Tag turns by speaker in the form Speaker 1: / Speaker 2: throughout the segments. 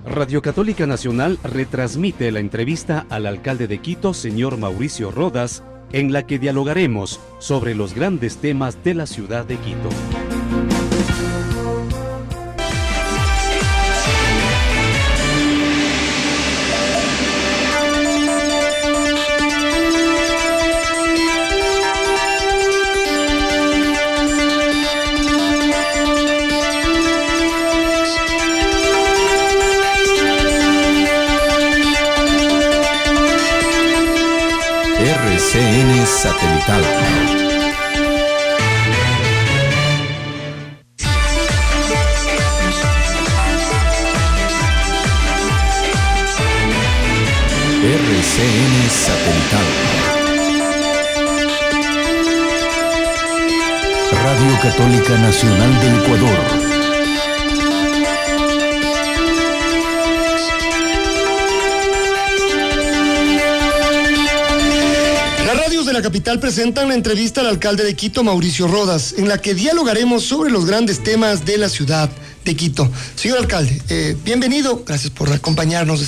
Speaker 1: Radio Católica Nacional retransmite la entrevista al alcalde de Quito, señor Mauricio Rodas, en la que dialogaremos sobre los grandes temas de la ciudad de Quito.
Speaker 2: RCN Satelital. RCN Satelital. Radio Católica Nacional del Ecuador.
Speaker 3: De la capital presentan la entrevista al alcalde de Quito, Mauricio Rodas, en la que dialogaremos sobre los grandes temas de la ciudad de Quito. Señor alcalde, bienvenido, gracias por acompañarnos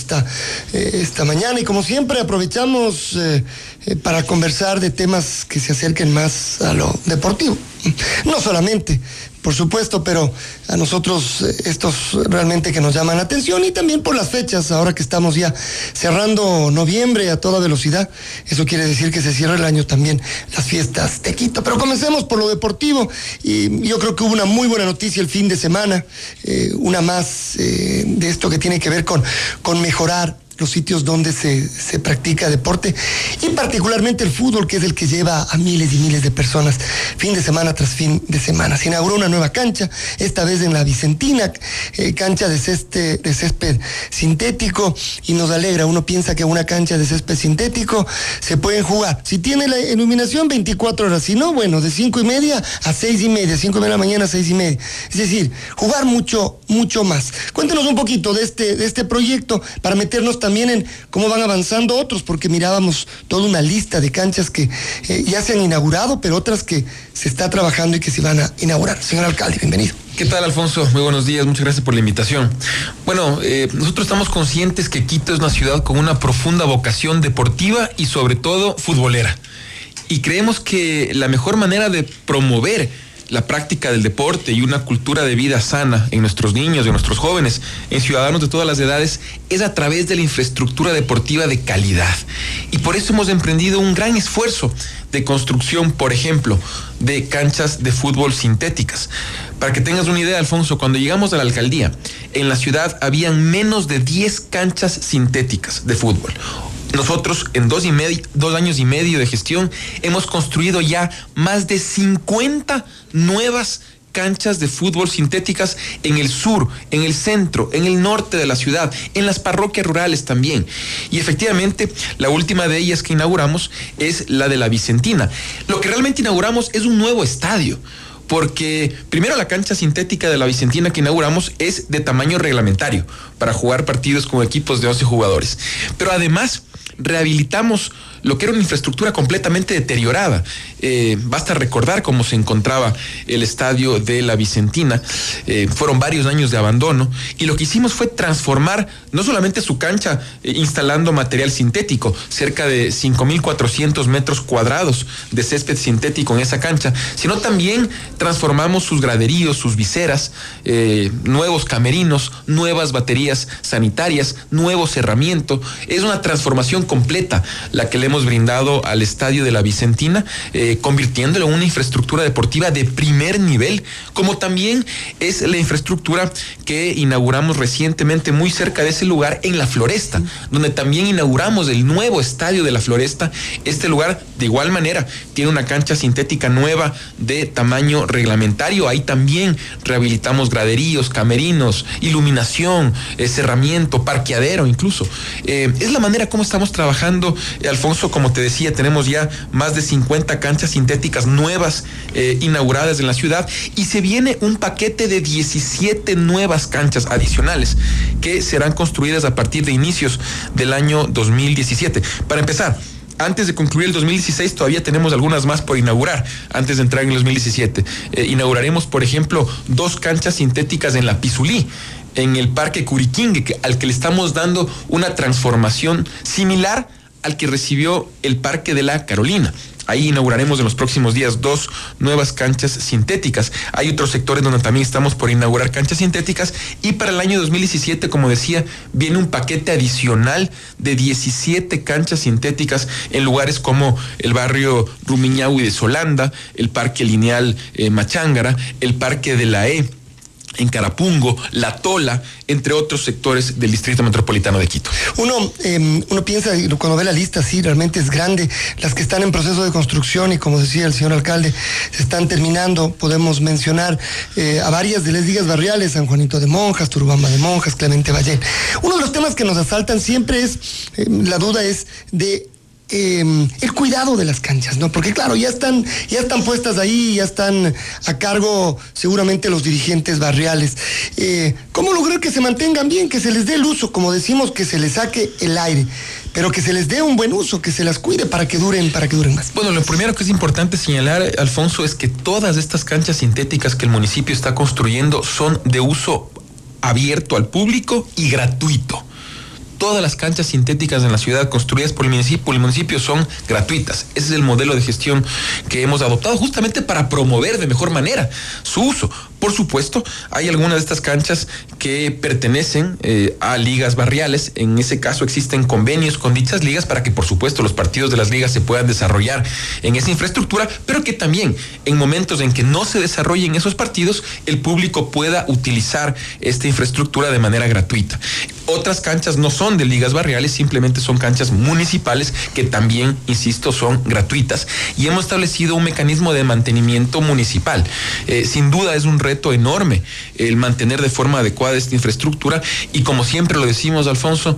Speaker 3: esta mañana y como siempre aprovechamos para conversar de temas que se acerquen más a lo deportivo. No solamente, por supuesto, pero a nosotros estos realmente que nos llaman la atención y también por las fechas, ahora que estamos ya cerrando noviembre a toda velocidad, eso quiere decir que se cierra el año también las fiestas de Quito. Pero comencemos por lo deportivo y yo creo que hubo una muy buena noticia el fin de semana, una más de esto que tiene que ver con mejorar los sitios donde se practica deporte y particularmente el fútbol, que es el que lleva a miles y miles de personas fin de semana tras fin de semana. Se inauguró una nueva cancha, esta vez en la Vicentina, cancha de césped sintético, y nos alegra. Uno piensa que una cancha de césped sintético se pueden jugar, si tiene la iluminación 24 horas, si no, bueno, de 5:30 a 6:30, 5:30 de la mañana a 6:30, es decir, jugar mucho más. Cuéntenos un poquito de este proyecto para meternos también en cómo van avanzando otros, porque mirábamos toda una lista de canchas que ya se han inaugurado, pero otras que se está trabajando y que se van a inaugurar. Señor alcalde, bienvenido.
Speaker 4: ¿Qué tal, Alfonso? Muy buenos días, muchas gracias por la invitación. Bueno, nosotros estamos conscientes que Quito es una ciudad con una profunda vocación deportiva y sobre todo futbolera. Y creemos que la mejor manera de promover la práctica del deporte y una cultura de vida sana en nuestros niños, en nuestros jóvenes, en ciudadanos de todas las edades, es a través de la infraestructura deportiva de calidad. Y por eso hemos emprendido un gran esfuerzo de construcción, por ejemplo, de canchas de fútbol sintéticas. Para que tengas una idea, Alfonso, cuando llegamos a la alcaldía, en la ciudad habían menos de 10 canchas sintéticas de fútbol. Nosotros, en 2 años y medio de gestión, hemos construido ya más de 50 nuevas canchas de fútbol sintéticas en el sur, en el centro, en el norte de la ciudad, en las parroquias rurales también. Y efectivamente, la última de ellas que inauguramos es la de la Vicentina. Lo que realmente inauguramos es un nuevo estadio, porque primero la cancha sintética de la Vicentina que inauguramos es de tamaño reglamentario para jugar partidos con equipos de 11 jugadores. Pero además rehabilitamos lo que era una infraestructura completamente deteriorada. Basta recordar cómo se encontraba el estadio de la Vicentina. Fueron varios años de abandono y lo que hicimos fue transformar no solamente su cancha instalando material sintético, cerca de 5,400 metros cuadrados de césped sintético en esa cancha, sino también transformamos sus graderíos, sus viseras, nuevos camerinos, nuevas baterías sanitarias, nuevo cerramiento. Es una transformación completa la que le hemos brindado al estadio de la Vicentina, convirtiéndolo en una infraestructura deportiva de primer nivel, como también es la infraestructura que inauguramos recientemente muy cerca de ese lugar, en La Floresta, donde también inauguramos el nuevo estadio de La Floresta. Este lugar, de igual manera, tiene una cancha sintética nueva de tamaño reglamentario. Ahí también rehabilitamos graderíos, camerinos, iluminación, cerramiento, parqueadero incluso. Es la manera como estamos trabajando, Alfonso. Como te decía, tenemos ya más de 50 canchas sintéticas nuevas inauguradas en la ciudad, y se viene un paquete de 17 nuevas canchas adicionales que serán construidas a partir de inicios del año 2017. Para empezar, antes de concluir el 2016 todavía tenemos algunas más por inaugurar antes de entrar en el 2017. Inauguraremos, por ejemplo, 2 canchas sintéticas en la Pizulí. en el Parque Curiquingue, al que le estamos dando una transformación similar al que recibió el Parque de la Carolina. Ahí inauguraremos en los próximos días 2 nuevas canchas sintéticas. Hay otros sectores donde también estamos por inaugurar canchas sintéticas, y para el año 2017, como decía, viene un paquete adicional de 17 canchas sintéticas en lugares como el barrio Rumiñahui de Solanda, el Parque Lineal Machángara, el Parque de la E en Carapungo, La Tola, entre otros sectores del Distrito Metropolitano de Quito.
Speaker 3: Uno piensa, cuando ve la lista, sí, realmente es grande. Las que están en proceso de construcción y, como decía el señor alcalde, se están terminando. Podemos mencionar a varias de las ligas barriales: San Juanito de Monjas, Turubamba de Monjas, Clemente Valle. Uno de los temas que nos asaltan siempre es, la duda es de el cuidado de las canchas, ¿no? Porque claro, ya están puestas ahí, ya están a cargo seguramente los dirigentes barriales. ¿Cómo lograr que se mantengan bien, que se les dé el uso, como decimos, que se les saque el aire, pero que se les dé un buen uso, que se las cuide para que duren más?
Speaker 4: Bueno, lo primero que es importante señalar, Alfonso, es que todas estas canchas sintéticas que el municipio está construyendo son de uso abierto al público y gratuito. Todas las canchas sintéticas en la ciudad construidas por el municipio son gratuitas. Ese es el modelo de gestión que hemos adoptado justamente para promover de mejor manera su uso. Por supuesto, hay algunas de estas canchas que pertenecen a ligas barriales. En ese caso existen convenios con dichas ligas para que, por supuesto, los partidos de las ligas se puedan desarrollar en esa infraestructura, pero que también en momentos en que no se desarrollen esos partidos, el público pueda utilizar esta infraestructura de manera gratuita. Otras canchas no son de ligas barriales, simplemente son canchas municipales que también, insisto, son gratuitas. Y hemos establecido un mecanismo de mantenimiento municipal. Sin duda es un reto enorme el mantener de forma adecuada esta infraestructura, y como siempre lo decimos, Alfonso,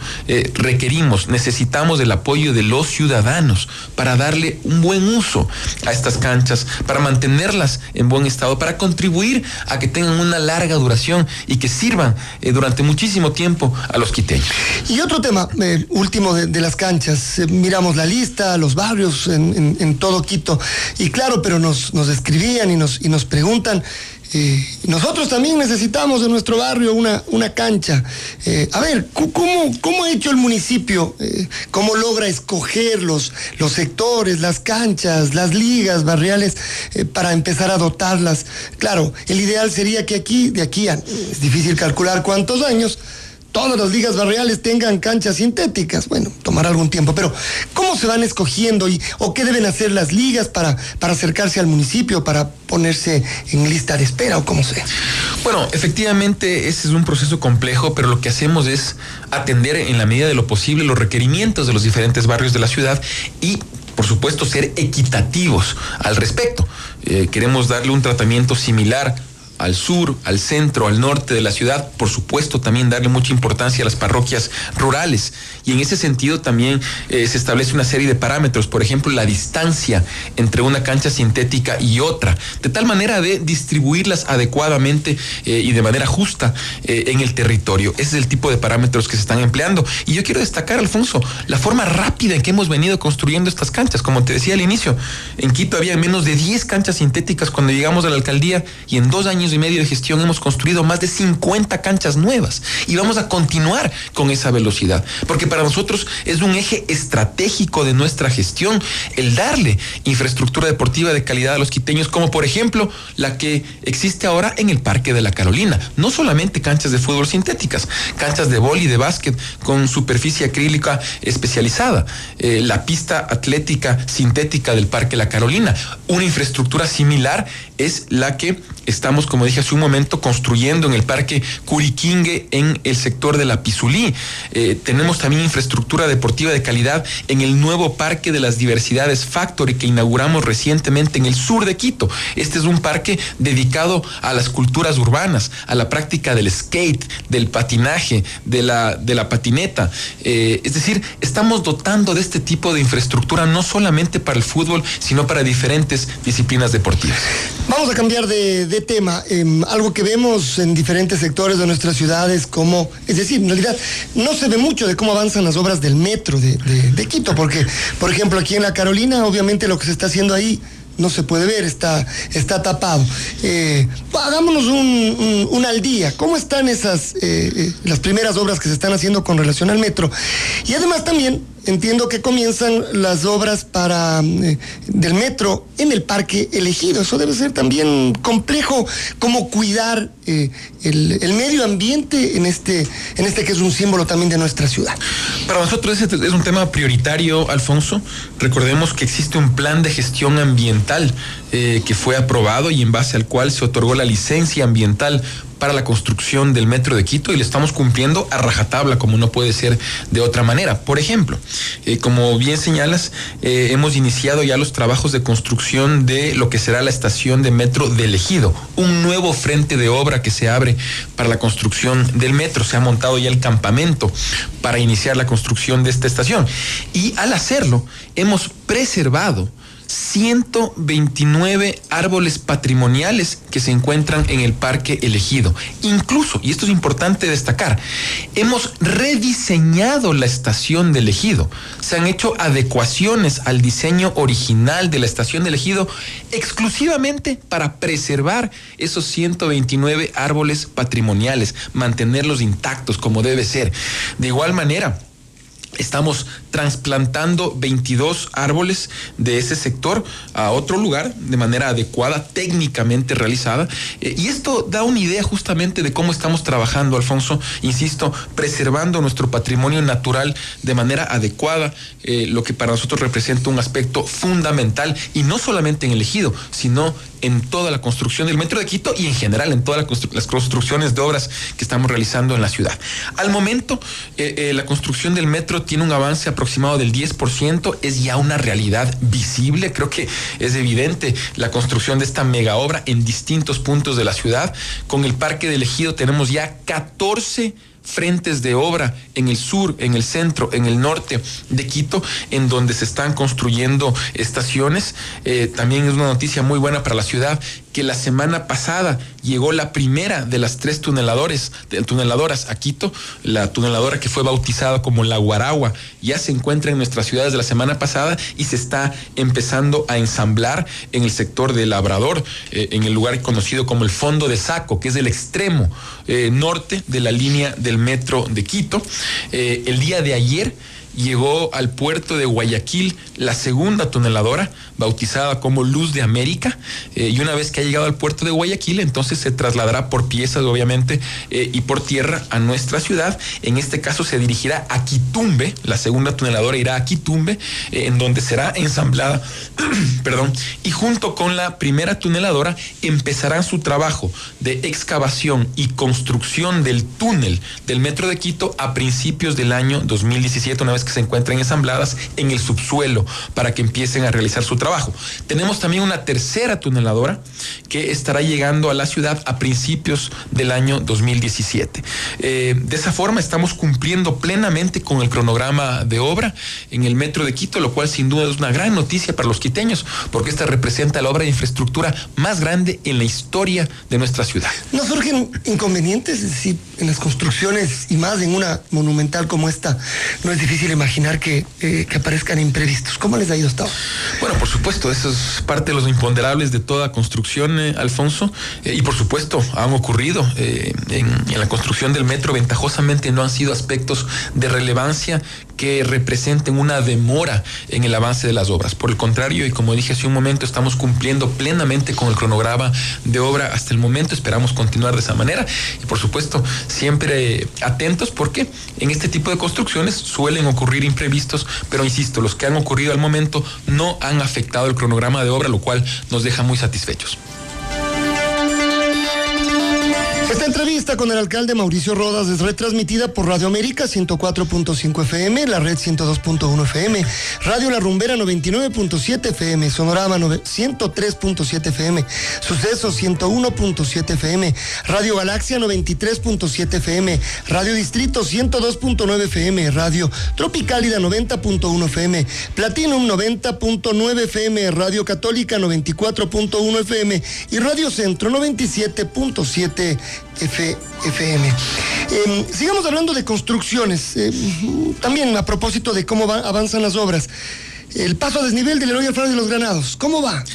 Speaker 4: necesitamos el apoyo de los ciudadanos para darle un buen uso a estas canchas, para mantenerlas en buen estado, para contribuir a que tengan una larga duración y que sirvan durante muchísimo tiempo a los quiteños.
Speaker 3: Y otro tema, último de las canchas, miramos la lista, los barrios en todo Quito, y claro, pero nos escribían y nos preguntan, nosotros también necesitamos en nuestro barrio una cancha. A ver, ¿cómo ha hecho el municipio? ¿Cómo logra escoger los sectores, las canchas, las ligas barriales para empezar a dotarlas? Claro, el ideal sería que de aquí a, es difícil calcular cuántos años, todas las ligas barriales tengan canchas sintéticas. Bueno, tomará algún tiempo, pero ¿cómo se van escogiendo o qué deben hacer las ligas para acercarse al municipio, para ponerse en lista de espera o cómo sea?
Speaker 4: Bueno, efectivamente ese es un proceso complejo, pero lo que hacemos es atender en la medida de lo posible los requerimientos de los diferentes barrios de la ciudad y, por supuesto, ser equitativos al respecto. Queremos darle un tratamiento similar al sur, al centro, al norte de la ciudad. Por supuesto, también darle mucha importancia a las parroquias rurales. Y en ese sentido también se establece una serie de parámetros, por ejemplo, la distancia entre una cancha sintética y otra, de tal manera de distribuirlas adecuadamente y de manera justa en el territorio. Ese es el tipo de parámetros que se están empleando. Y yo quiero destacar, Alfonso, la forma rápida en que hemos venido construyendo estas canchas. Como te decía al inicio, en Quito había menos de 10 canchas sintéticas cuando llegamos a la alcaldía, y en 2 años y medio de gestión hemos construido más de 50 canchas nuevas, y vamos a continuar con esa velocidad, porque para nosotros es un eje estratégico de nuestra gestión el darle infraestructura deportiva de calidad a los quiteños, como por ejemplo la que existe ahora en el Parque de la Carolina. No solamente canchas de fútbol sintéticas, canchas de vóley y de básquet con superficie acrílica especializada, la pista atlética sintética del Parque La Carolina. Una infraestructura similar es la que estamos, como dije hace un momento, construyendo en el Parque Curiquingue en el sector de la Pizulí. Tenemos también infraestructura deportiva de calidad en el nuevo Parque de las Diversidades Factory que inauguramos recientemente en el sur de Quito. Este es un parque dedicado a las culturas urbanas, a la práctica del skate, del patinaje, de la patineta. Es decir, estamos dotando de este tipo de infraestructura no solamente para el fútbol, sino para diferentes disciplinas deportivas.
Speaker 3: Vamos a cambiar de tema. Algo que vemos en diferentes sectores de nuestras ciudades, es decir, en realidad no se ve mucho de cómo avanzan las obras del metro de Quito, porque, por ejemplo, aquí en La Carolina, obviamente lo que se está haciendo ahí no se puede ver, está tapado. Hagámonos un al día. ¿Cómo están las primeras obras que se están haciendo con relación al metro? Y además también entiendo que comienzan las obras del metro en el Parque Elegido. Eso debe ser también complejo, cómo cuidar el medio ambiente en este que es un símbolo también de nuestra ciudad.
Speaker 4: Para nosotros ese es un tema prioritario, Alfonso. Recordemos que existe un plan de gestión ambiental que fue aprobado y en base al cual se otorgó la licencia ambiental para la construcción del metro de Quito y lo estamos cumpliendo a rajatabla, como no puede ser de otra manera. Por ejemplo, como bien señalas, hemos iniciado ya los trabajos de construcción de lo que será la estación de metro del Ejido, un nuevo frente de obra que se abre para la construcción del metro. Se ha montado ya el campamento para iniciar la construcción de esta estación y al hacerlo hemos preservado 129 árboles patrimoniales que se encuentran en el Parque Elegido. Incluso, y esto es importante destacar, hemos rediseñado la estación del Ejido. Se han hecho adecuaciones al diseño original de la estación del Ejido exclusivamente para preservar esos 129 árboles patrimoniales, mantenerlos intactos como debe ser. De igual manera, estamos trasplantando 22 árboles de ese sector a otro lugar de manera adecuada, técnicamente realizada. Y esto da una idea justamente de cómo estamos trabajando, Alfonso, insisto, preservando nuestro patrimonio natural de manera adecuada, lo que para nosotros representa un aspecto fundamental, y no solamente en el Ejido, sino en toda la construcción del metro de Quito y en general en todas las construcciones de obras que estamos realizando en la ciudad. Al momento, la construcción del metro tiene un avance aproximado del 10%, es ya una realidad visible. Creo que es evidente la construcción de esta mega obra en distintos puntos de la ciudad. Con el Parque del Ejido tenemos ya 14 frentes de obra en el sur, en el centro, en el norte de Quito, en donde se están construyendo estaciones. También es una noticia muy buena para la ciudad que la semana pasada llegó la primera de las 3 tuneladoras a Quito. La tuneladora que fue bautizada como la Guaragua ya se encuentra en nuestras ciudades de la semana pasada y se está empezando a ensamblar en el sector de Labrador, en el lugar conocido como el Fondo de Saco, que es el extremo norte de la línea del metro de Quito. El día de ayer llegó al puerto de Guayaquil la segunda tuneladora, bautizada como Luz de América, y una vez que ha llegado al puerto de Guayaquil, entonces se trasladará por piezas, obviamente, y por tierra a nuestra ciudad. En este caso se dirigirá a Quitumbe, la segunda tuneladora irá a Quitumbe, en donde será ensamblada, y junto con la primera tuneladora empezarán su trabajo de excavación y construcción del túnel del metro de Quito a principios del año 2017, una vez que se encuentren ensambladas en el subsuelo para que empiecen a realizar su trabajo. Tenemos también una tercera tuneladora que estará llegando a la ciudad a principios del año 2017. De esa forma estamos cumpliendo plenamente con el cronograma de obra en el metro de Quito, lo cual sin duda es una gran noticia para los quiteños, porque esta representa la obra de infraestructura más grande en la historia de nuestra ciudad.
Speaker 3: ¿No surgen inconvenientes? Es decir, en las construcciones y más en una monumental como esta, no es difícil imaginar que aparezcan imprevistos. ¿Cómo les ha ido hasta ahora?
Speaker 4: Bueno, por supuesto, eso es parte de los imponderables de toda construcción, Alfonso, y por supuesto han ocurrido en la construcción del metro. Ventajosamente no han sido aspectos de relevancia que representen una demora en el avance de las obras. Por el contrario, y como dije hace un momento, estamos cumpliendo plenamente con el cronograma de obra hasta el momento. Esperamos continuar de esa manera y por supuesto siempre atentos, porque en este tipo de construcciones suelen ocurrir imprevistos, pero insisto, los que han ocurrido al momento no han afectado el cronograma de obra, lo cual nos deja muy satisfechos.
Speaker 3: Esta entrevista con el alcalde Mauricio Rodas es retransmitida por Radio América 104.5 FM, la red 102.1 FM, Radio La Rumbera 99.7 FM, Sonorama 103.7 FM, Sucesos 101.7 FM, Radio Galaxia 93.7 FM, Radio Distrito 102.9 FM, Radio Tropicálida 90.1 FM, Platinum 90.9 FM, Radio Católica 94.1 FM y Radio Centro 97.7 FM. Sigamos hablando de construcciones. También a propósito de cómo avanzan las obras. El paso a desnivel del Eloy Alfaro de los Granados, ¿cómo va?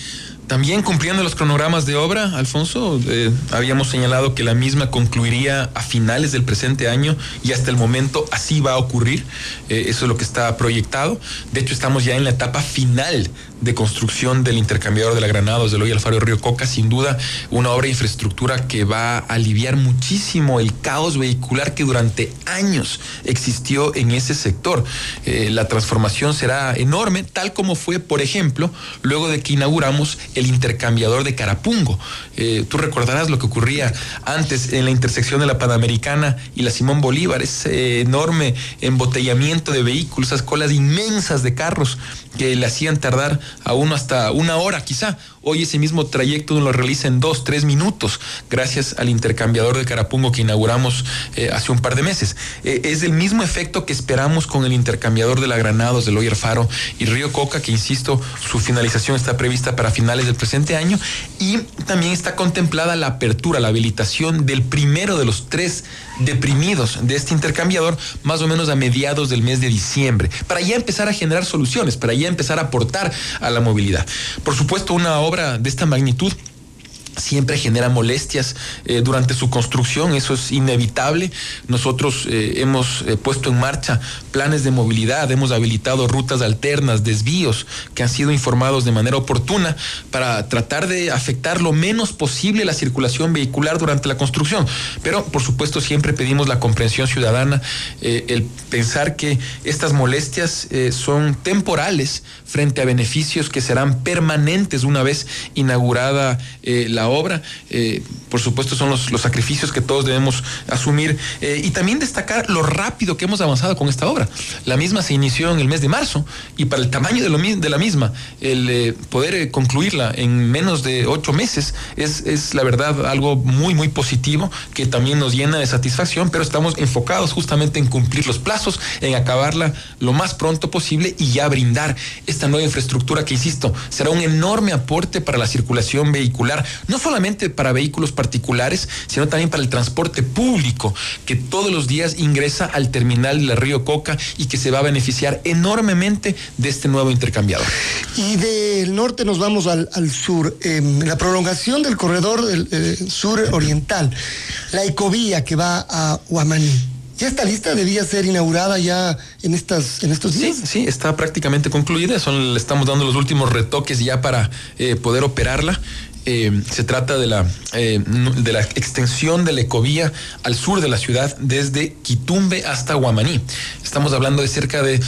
Speaker 4: También cumpliendo los cronogramas de obra, Alfonso, habíamos señalado que la misma concluiría a finales del presente año y hasta el momento así va a ocurrir. Eso es lo que está proyectado. De hecho, estamos ya en la etapa final de construcción del intercambiador de la Granados del Hoyo Alfaro Río Coca. Sin duda, una obra de infraestructura que va a aliviar muchísimo el caos vehicular que durante años existió en ese sector. La transformación será enorme, tal como fue, por ejemplo, luego de que inauguramos el intercambiador de Carapungo. Tú recordarás lo que ocurría antes en la intersección de la Panamericana y la Simón Bolívar, ese enorme embotellamiento de vehículos, esas colas inmensas de carros que le hacían tardar a uno hasta una hora quizá. Hoy ese mismo trayecto uno lo realiza en 2-3 minutos gracias al intercambiador de Carapungo que inauguramos hace un par de meses. Es el mismo efecto que esperamos con el intercambiador de la Granados, del Hoyo Alfaro y Río Coca, que insisto, su finalización está prevista para finales del presente año, y también está contemplada la apertura, la habilitación del primero de los 3 deprimidos de este intercambiador, más o menos a mediados del mes de diciembre, para ya empezar a generar soluciones, para ya empezar a aportar a la movilidad. Por supuesto, una obra de esta magnitud siempre genera molestias durante su construcción, eso es inevitable. Nosotros hemos puesto en marcha planes de movilidad, hemos habilitado rutas alternas, desvíos que han sido informados de manera oportuna para tratar de afectar lo menos posible la circulación vehicular durante la construcción. Pero, por supuesto, siempre pedimos la comprensión ciudadana, el pensar que estas molestias son temporales frente a beneficios que serán permanentes una vez inaugurada la obra. Por supuesto, son los sacrificios que todos debemos asumir, y también destacar lo rápido que hemos avanzado con esta obra. La misma se inició en el mes de marzo, y para el tamaño de la misma, el poder concluirla en menos de 8 meses es la verdad algo muy, muy positivo, que también nos llena de satisfacción, pero estamos enfocados justamente en cumplir los plazos, en acabarla lo más pronto posible y ya brindar esta nueva infraestructura que, insisto, será un enorme aporte para la circulación vehicular, no solamente para vehículos particulares, sino también para el transporte público, que todos los días ingresa al terminal de la Río Coca y que se va a beneficiar enormemente de este nuevo intercambiador.
Speaker 3: Y del norte nos vamos al sur, la prolongación del corredor del sur oriental, la ecovía que va a Huamaní. ¿Ya está lista? ¿Debía ser inaugurada ya en estos días?
Speaker 4: Sí, está prácticamente concluida. Le estamos dando los últimos retoques ya para poder operarla. Se trata de la extensión de la ecovía al sur de la ciudad, desde Quitumbe hasta Huamaní. Estamos hablando de cerca de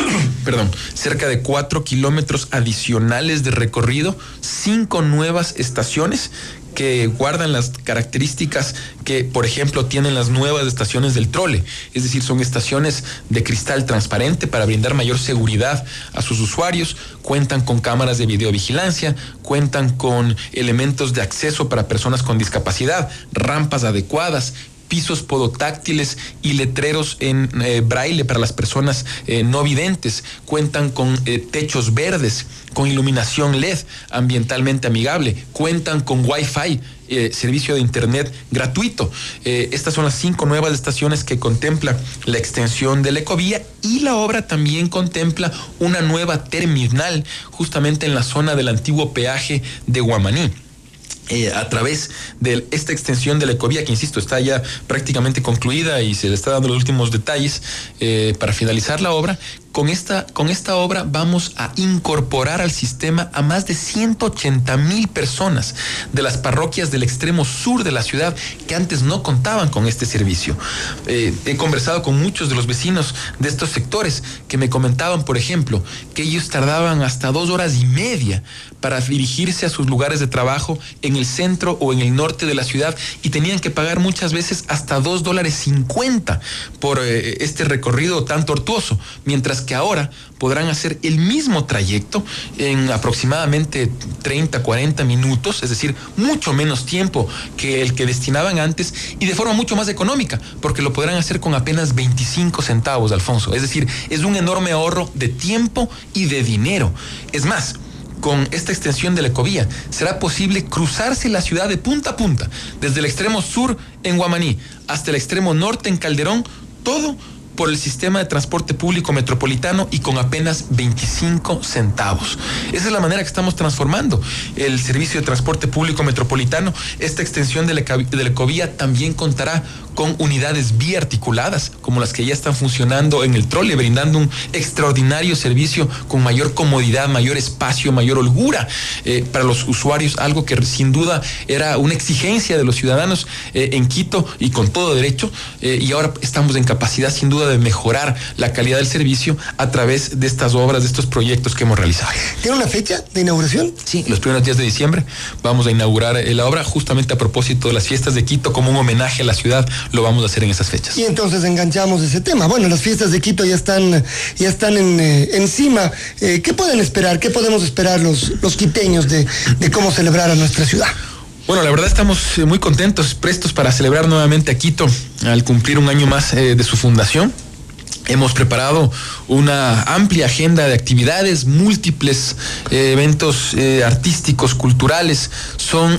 Speaker 4: 4 kilómetros adicionales de recorrido, 5 nuevas estaciones que guardan las características que, por ejemplo, tienen las nuevas estaciones del trole. Es decir, son estaciones de cristal transparente para brindar mayor seguridad a sus usuarios, cuentan con cámaras de videovigilancia, cuentan con elementos de acceso para personas con discapacidad, rampas adecuadas, pisos podotáctiles y letreros en braille para las personas no videntes. Cuentan con techos verdes, con iluminación LED ambientalmente amigable. Cuentan con Wi-Fi, servicio de internet gratuito. Estas son las 5 nuevas estaciones que contempla la extensión de la ecovía, y la obra también contempla una nueva terminal justamente en la zona del antiguo peaje de Huamaní. A través de esta extensión de la ecovía, que, insisto, está ya prácticamente concluida y se le está dando los últimos detalles para finalizar la obra. Con esta obra vamos a incorporar al sistema a más de 180,000 personas de las parroquias del extremo sur de la ciudad que antes no contaban con este servicio. He conversado con muchos de los vecinos de estos sectores que me comentaban, por ejemplo, que ellos tardaban hasta 2 horas y media para dirigirse a sus lugares de trabajo en el centro o en el norte de la ciudad, y tenían que pagar muchas veces hasta $2.50 por este recorrido tan tortuoso, mientras que ahora podrán hacer el mismo trayecto en aproximadamente 30-40 minutos, es decir, mucho menos tiempo que el que destinaban antes, y de forma mucho más económica, porque lo podrán hacer con apenas 25 centavos, Alfonso. Es decir, es un enorme ahorro de tiempo y de dinero. Es más, con esta extensión de la ecovía será posible cruzarse la ciudad de punta a punta, desde el extremo sur en Huamaní hasta el extremo norte en Calderón, todo por el sistema de transporte público metropolitano y con apenas 25 centavos. Esa es la manera que estamos transformando el servicio de transporte público metropolitano. Esta extensión de la ecovía también contará con unidades biarticuladas, como las que ya están funcionando en el trole, brindando un extraordinario servicio con mayor comodidad, mayor espacio, mayor holgura para los usuarios, algo que sin duda era una exigencia de los ciudadanos en Quito y con todo derecho, y ahora estamos en capacidad sin duda de mejorar la calidad del servicio a través de estas obras, de estos proyectos que hemos realizado.
Speaker 3: ¿Tiene una fecha de inauguración?
Speaker 4: Sí, los primeros días de diciembre vamos a inaugurar la obra, justamente a propósito de las fiestas de Quito, como un homenaje a la ciudad, lo vamos a hacer en esas fechas.
Speaker 3: Y entonces enganchamos ese tema. Bueno, las fiestas de Quito ya están encima. ¿Qué pueden esperar? ¿Qué podemos esperar los quiteños de cómo celebrar a nuestra ciudad?
Speaker 4: Bueno, la verdad estamos muy contentos, prestos para celebrar nuevamente a Quito al cumplir un año más de su fundación. Hemos preparado una amplia agenda de actividades, múltiples eventos artísticos, culturales. Son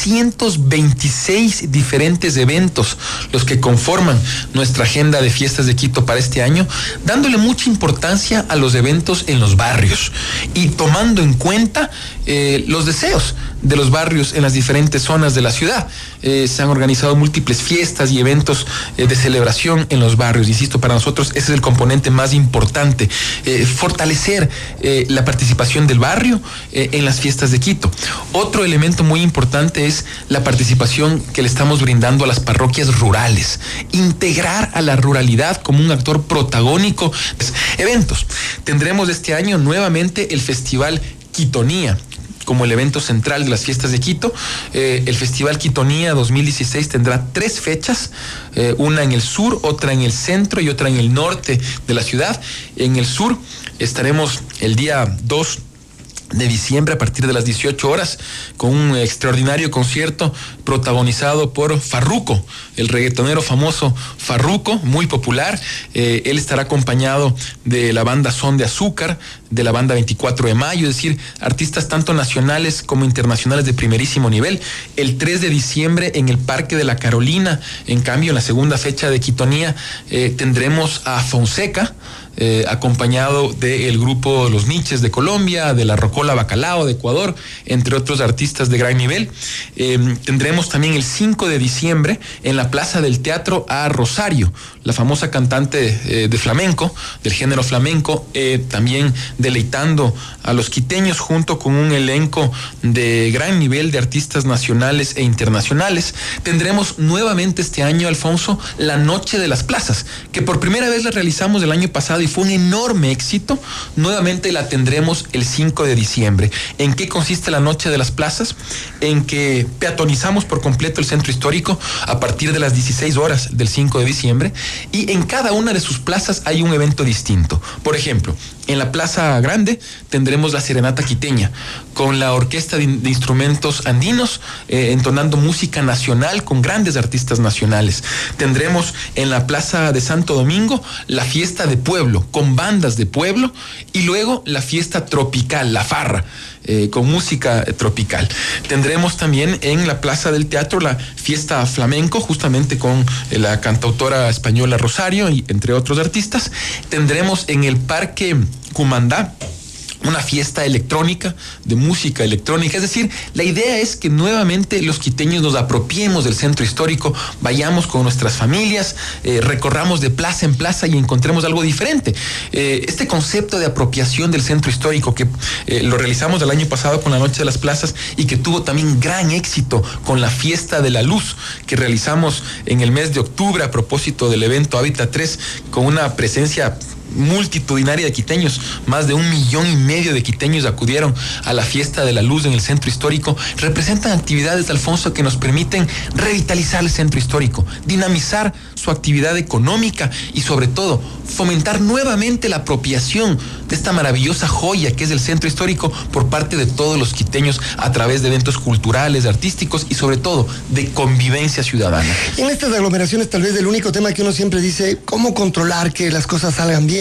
Speaker 4: 326 diferentes eventos los que conforman nuestra agenda de fiestas de Quito para este año, dándole mucha importancia a los eventos en los barrios y tomando en cuenta los deseos de los barrios en las diferentes zonas de la ciudad. Se han organizado múltiples fiestas y eventos de celebración en los barrios. Insisto, para nosotros ese es el componente más importante, fortalecer la participación del barrio en las fiestas de Quito. Otro elemento muy importante es la participación que le estamos brindando a las parroquias rurales, integrar a la ruralidad como un actor protagónico. Eventos. Tendremos este año nuevamente el Festival Quitonía como el evento central de las fiestas de Quito. El Festival Quitonía 2016 tendrá 3 fechas, una en el sur, otra en el centro y otra en el norte de la ciudad. En el sur estaremos el día 2 de diciembre a partir de las 18 horas con un extraordinario concierto protagonizado por Farruko, el reggaetonero famoso Farruko, muy popular. Él estará acompañado de la banda Son de Azúcar, de la banda 24 de Mayo, es decir, artistas tanto nacionales como internacionales de primerísimo nivel. El 3 de diciembre en el Parque de la Carolina, en cambio, en la segunda fecha de Quitonía, tendremos a Fonseca, acompañado del grupo Los Niches de Colombia, de la Rocola Bacalao de Ecuador, entre otros artistas de gran nivel. Tendremos también el 5 de diciembre en la Plaza del Teatro a Rosario, la famosa cantante de flamenco, del género flamenco, también deleitando a los quiteños junto con un elenco de gran nivel de artistas nacionales e internacionales. Tendremos nuevamente este año, Alfonso, la Noche de las Plazas, que por primera vez la realizamos el año pasado y fue un enorme éxito. Nuevamente la tendremos el 5 de diciembre. ¿En qué consiste la Noche de las Plazas? En que peatonizamos por completo el centro histórico a partir de las 16 horas del 5 de diciembre y en cada una de sus plazas hay un evento distinto. Por ejemplo, en la Plaza Grande tendremos la Serenata Quiteña con la Orquesta de Instrumentos Andinos entonando música nacional con grandes artistas nacionales. Tendremos en la Plaza de Santo Domingo la Fiesta de Pueblo con bandas de pueblo y luego la Fiesta Tropical, la Farra, con música tropical. Tendremos también en la Plaza del Teatro la Fiesta Flamenco, justamente con la cantautora española Rosario y entre otros artistas. Tendremos en el Parque Cumandá una fiesta electrónica, de música electrónica. Es decir, la idea es que nuevamente los quiteños nos apropiemos del centro histórico, vayamos con nuestras familias, recorramos de plaza en plaza y encontremos algo diferente. Este concepto de apropiación del centro histórico que lo realizamos el año pasado con la Noche de las Plazas y que tuvo también gran éxito con la Fiesta de la Luz que realizamos en el mes de octubre a propósito del evento Hábitat 3 con una presencia multitudinaria de quiteños. Más de 1,5 millones de quiteños acudieron a la Fiesta de la Luz en el centro histórico. Representan actividades, Alfonso, que nos permiten revitalizar el centro histórico, dinamizar su actividad económica y sobre todo fomentar nuevamente la apropiación de esta maravillosa joya que es el centro histórico por parte de todos los quiteños a través de eventos culturales, artísticos y sobre todo de convivencia ciudadana.
Speaker 3: En estas aglomeraciones tal vez el único tema que uno siempre dice, ¿cómo controlar que las cosas salgan bien?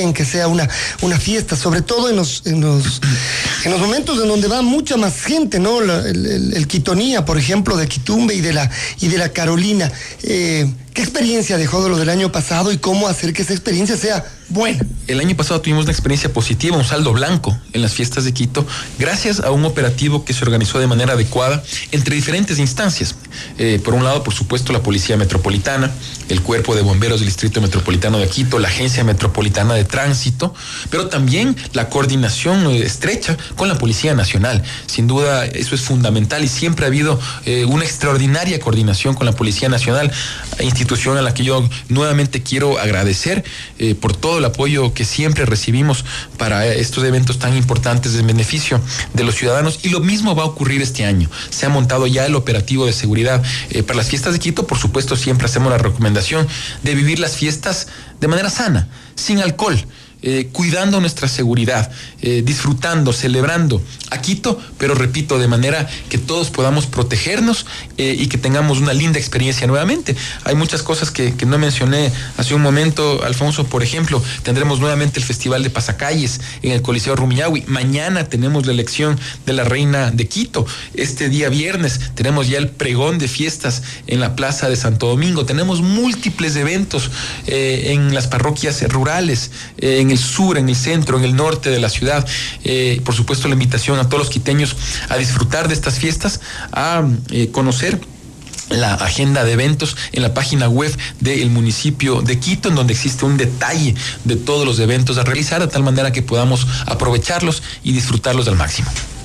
Speaker 3: bien, que sea una fiesta, sobre todo en los momentos en donde va mucha más gente, ¿no? El Quitonía, por ejemplo, de Quitumbe y de la Carolina. ¿Qué experiencia dejó de lo del año pasado y cómo hacer que esa experiencia sea buena?
Speaker 4: El año pasado tuvimos una experiencia positiva, un saldo blanco en las fiestas de Quito, gracias a un operativo que se organizó de manera adecuada entre diferentes instancias. Por un lado, por supuesto, la Policía Metropolitana, el Cuerpo de Bomberos del Distrito Metropolitano de Quito, la Agencia Metropolitana de Tránsito, pero también la coordinación estrecha con la Policía Nacional. Sin duda, eso es fundamental y siempre ha habido una extraordinaria coordinación con la Policía Nacional, institución a la que yo nuevamente quiero agradecer por todo el apoyo que siempre recibimos para estos eventos tan importantes en beneficio de los ciudadanos, y lo mismo va a ocurrir este año. Se ha montado ya el operativo de seguridad para las fiestas de Quito. Por supuesto, siempre hacemos la recomendación de vivir las fiestas de manera sana, sin alcohol, cuidando nuestra seguridad, disfrutando, celebrando a Quito, pero repito, de manera que todos podamos protegernos y que tengamos una linda experiencia nuevamente. Hay muchas cosas que no mencioné hace un momento, Alfonso. Por ejemplo, tendremos nuevamente el Festival de Pasacalles en el Coliseo Rumiñahui. Mañana tenemos la elección de la Reina de Quito. Este día viernes tenemos ya el pregón de fiestas en la Plaza de Santo Domingo. Tenemos múltiples eventos en las parroquias rurales, en el sur, en el centro, en el norte de la ciudad. Por supuesto, la invitación a todos los quiteños a disfrutar de estas fiestas, a conocer la agenda de eventos en la página web del municipio de Quito, en donde existe un detalle de todos los eventos a realizar, de tal manera que podamos aprovecharlos y disfrutarlos al máximo.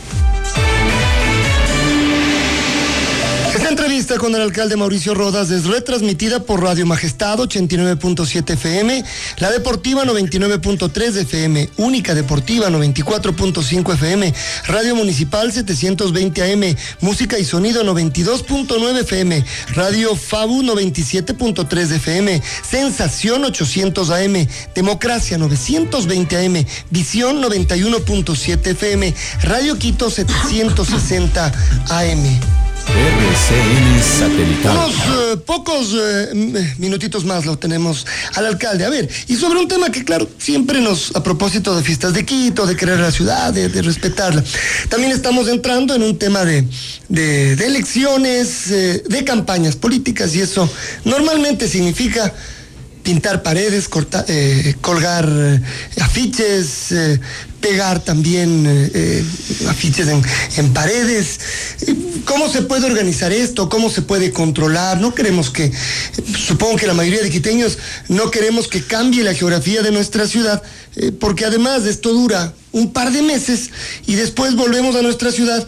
Speaker 3: Esta entrevista con el alcalde Mauricio Rodas es retransmitida por Radio Majestad 89.7 FM, La Deportiva 99.3 FM, Única Deportiva 94.5 FM, Radio Municipal 720 AM, Música y Sonido 92.9 FM, Radio Fabu 97.3 FM, Sensación 800 AM, Democracia 920 AM, Visión 91.7 FM, Radio Quito 760 AM.
Speaker 2: RCN Satelital.
Speaker 3: Unos pocos minutitos más lo tenemos al alcalde. A ver, y sobre un tema que, claro, siempre a propósito de fiestas de Quito, de querer la ciudad, de respetarla, también estamos entrando en un tema de elecciones, de campañas políticas, y eso normalmente significa pintar paredes, colgar afiches, pegar también afiches en paredes. ¿Cómo se puede organizar esto? ¿Cómo se puede controlar? No queremos supongo que la mayoría de quiteños no queremos que cambie la geografía de nuestra ciudad, porque además esto dura un par de meses y después volvemos a nuestra ciudad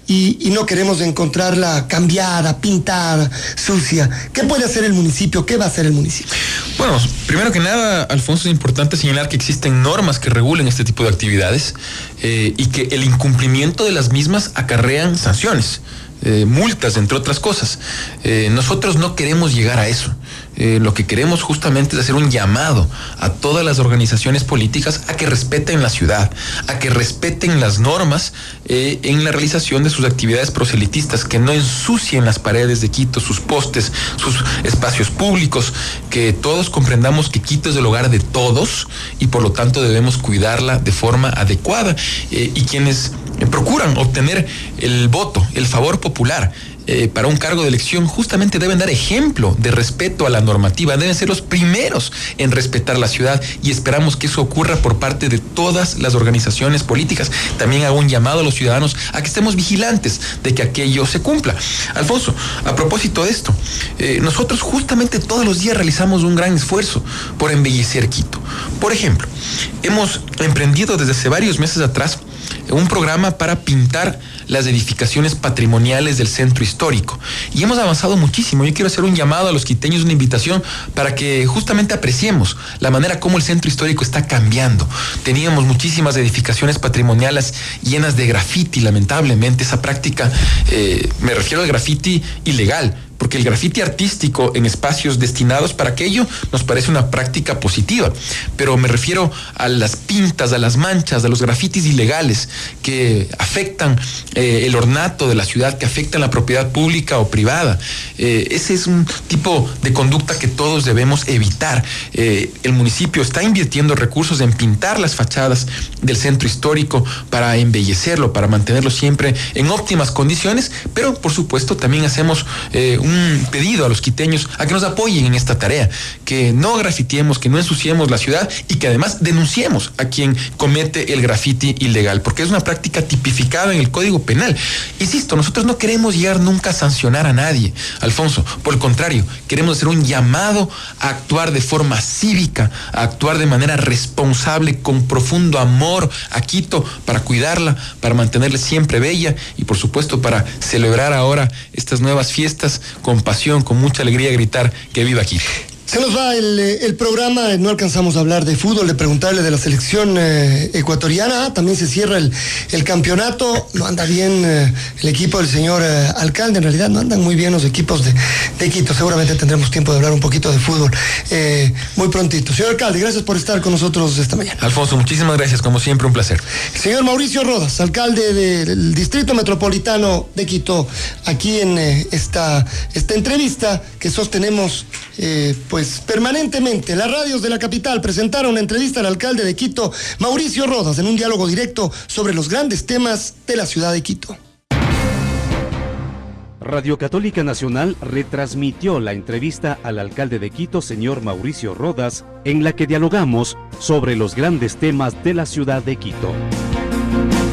Speaker 3: y no queremos encontrarla cambiada, pintada, sucia. ¿Qué puede hacer el municipio? ¿Qué va a hacer el municipio?
Speaker 4: Bueno, primero que nada, Alfonso, es importante señalar que existen normas que regulen este tipo de actividades y que el incumplimiento de las mismas acarrean sanciones, multas, entre otras cosas. Nosotros no queremos llegar a eso. Lo que queremos justamente es hacer un llamado a todas las organizaciones políticas a que respeten la ciudad, a que respeten las normas en la realización de sus actividades proselitistas, que no ensucien las paredes de Quito, sus postes, sus espacios públicos, que todos comprendamos que Quito es el hogar de todos y por lo tanto debemos cuidarla de forma adecuada, y quienes procuran obtener el voto, el favor popular para un cargo de elección, justamente deben dar ejemplo de respeto a la normativa, deben ser los primeros en respetar la ciudad, y esperamos que eso ocurra por parte de todas las organizaciones políticas. También hago un llamado a los ciudadanos a que estemos vigilantes de que aquello se cumpla. Alfonso, a propósito de esto, nosotros justamente todos los días realizamos un gran esfuerzo por embellecer Quito. Por ejemplo, hemos emprendido desde hace varios meses atrás un programa para pintar las edificaciones patrimoniales del centro histórico, y hemos avanzado muchísimo. Yo quiero hacer un llamado a los quiteños, una invitación para que justamente apreciemos la manera como el centro histórico está cambiando. Teníamos muchísimas edificaciones patrimoniales llenas de grafiti, lamentablemente. Esa práctica, me refiero al grafiti ilegal, porque el grafiti artístico en espacios destinados para aquello nos parece una práctica positiva, pero me refiero a las pintas, a las manchas, a los grafitis ilegales que afectan el ornato de la ciudad, que afectan la propiedad pública o privada. Ese es un tipo de conducta que todos debemos evitar. El municipio está invirtiendo recursos en pintar las fachadas del centro histórico para embellecerlo, para mantenerlo siempre en óptimas condiciones, pero por supuesto también hacemos un pedido a los quiteños a que nos apoyen en esta tarea, que no grafitiemos, que no ensuciemos la ciudad y que además denunciemos a quien comete el grafiti ilegal, porque es una práctica tipificada en el Código Penal. Insisto, nosotros no queremos llegar nunca a sancionar a nadie, Alfonso, por el contrario, queremos hacer un llamado a actuar de forma cívica, a actuar de manera responsable, con profundo amor a Quito, para cuidarla, para mantenerla siempre bella y por supuesto para celebrar ahora estas nuevas fiestas con pasión, con mucha alegría, gritar que viva Quito.
Speaker 3: Se nos va el programa, no alcanzamos a hablar de fútbol, de preguntarle de la selección ecuatoriana. También se cierra el campeonato, no anda bien el equipo del señor alcalde, en realidad no andan muy bien los equipos de Quito. Seguramente tendremos tiempo de hablar un poquito de fútbol muy prontito. Señor alcalde, gracias por estar con nosotros esta mañana.
Speaker 4: Alfonso, muchísimas gracias, como siempre un placer.
Speaker 3: El señor Mauricio Rodas, alcalde del Distrito Metropolitano de Quito, aquí en esta entrevista que sostenemos pues permanentemente. Las radios de la capital presentaron una entrevista al alcalde de Quito, Mauricio Rodas, en un diálogo directo sobre los grandes temas de la ciudad de Quito.
Speaker 1: Radio Católica Nacional retransmitió la entrevista al alcalde de Quito, señor Mauricio Rodas, en la que dialogamos sobre los grandes temas de la ciudad de Quito.